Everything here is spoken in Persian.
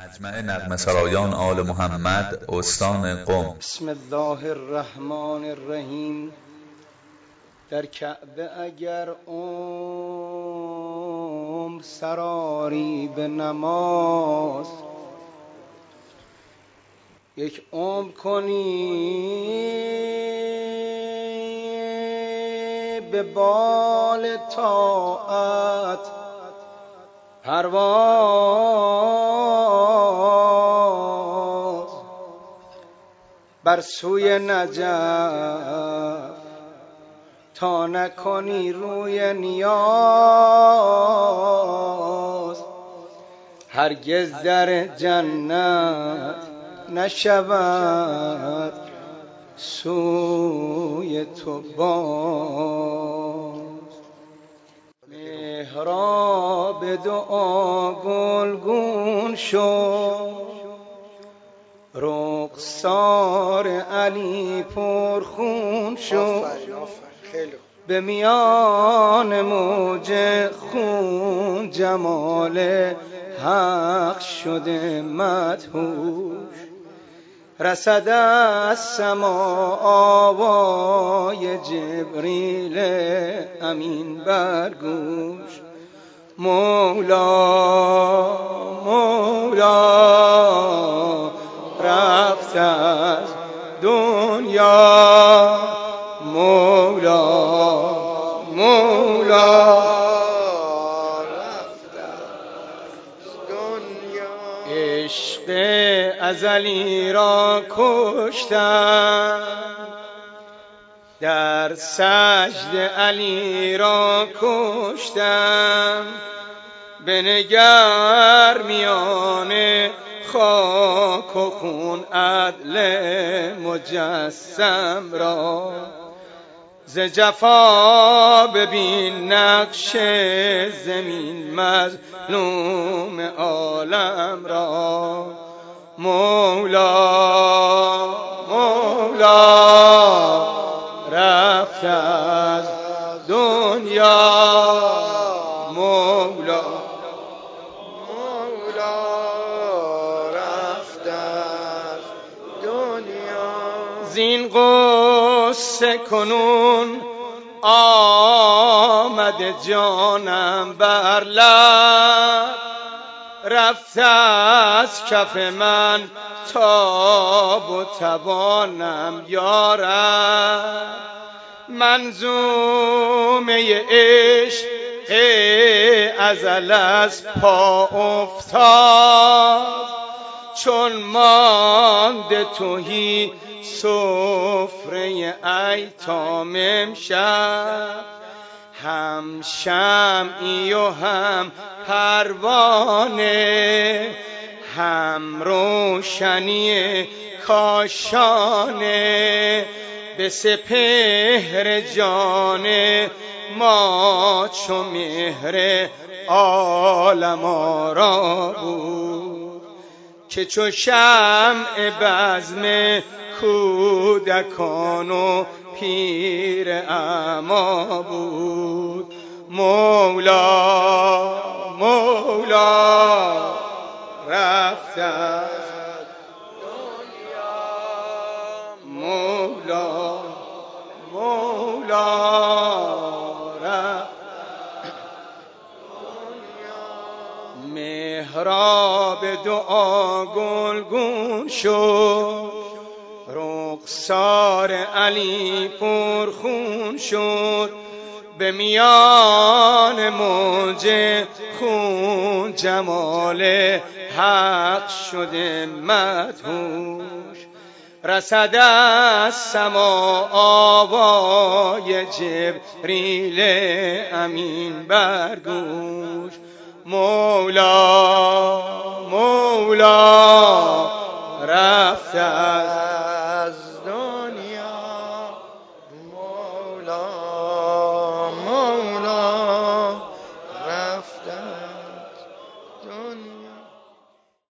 مجمع نغمه سرایان آل محمد استان قم. بسم الله الرحمن الرحیم. در کعبه اگر عمر سراری به نماز، یک عمر کنی به بال طاعت پرواز، بر سوی نجف تا نکنی روی نیاز، هرگز در جنت نشود سوی تو باز. محراب دعا گلگون شد، رخسار علی پرخون شد، به میان موج خون جمال حق شده مدهوش. رسد از سما آوای جبریل امین بر گوش، مولا مولا رفت از دنیا، مولا مولا رفت از دنیا. عشق ازلی را کشتم، در سجده علی را کشتم، بنگر میان خاک و خون عدل مجسم را. ز جفا ببین نقش زمین مظلوم عالم را، مولا مولا رفت از دنیا، مولا مولا رفت از دنیا. زین غصه کنون آمد جانم بر لب، رفت از کف من تاب و توانم یارب. منظومه عشق ازل از پا افتاد، چون مانده تهی سفره ایتام امشب. هم شمعی و هم پروانه، هم روشنی کاشانه، به سپهر جان ما چو مهر عالم آرا بود، که چو شمع بزم کودکان و پیر اعمی بود. مولا مولا رفت از دنیا، مولا مولا رفت دنیا. محراب دعا گلگون شد، رخسار علی پرخون شد، به میان موج خون جمال حق شده مدهوش. رسد از سما آوای جبریل امین بر گوش، مولا مولا رفت از